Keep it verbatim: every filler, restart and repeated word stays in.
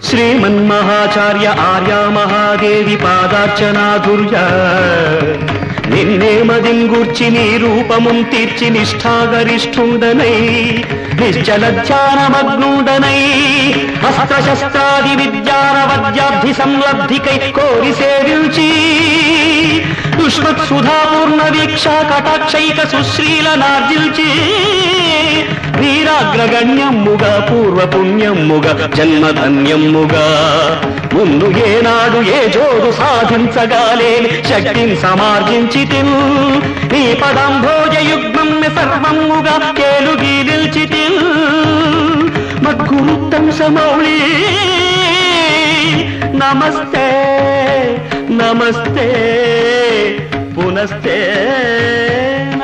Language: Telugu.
శ్రీమన్మహాచార్య ఆర్య మహాదేవి పాదార్చనాధుర్య నిన్నే మదింగూర్చి నీ రూపముం తీర్చి నిష్ఠాగరిష్ఠుండనై నిశ్చల ధ్యానమగ్నుండనై అస్త్రశస్త్రాది విద్యానవద్యాబ్ధి సంలబ్ధికై కోరి సేవించి దుష్మత్ సుధాపూర్ణ వీక్షా కటాక్షైక సుశ్రీలనార్జిల్చి వీరాగ్రగణ్యమ్ముగా పూర్వపుణ్యమ్ముగా జన్మధన్యమ్ముగా ముందు ఏనాడు ఏ జోడు సాధించగాలేని శక్తిని సమార్జించి నీ పదంభోజయుగ్మం సర్వముగా కేలుగి నిల్చి మద్గురుత్తం సమౌళి నమస్తే నమస్తే పునస్తే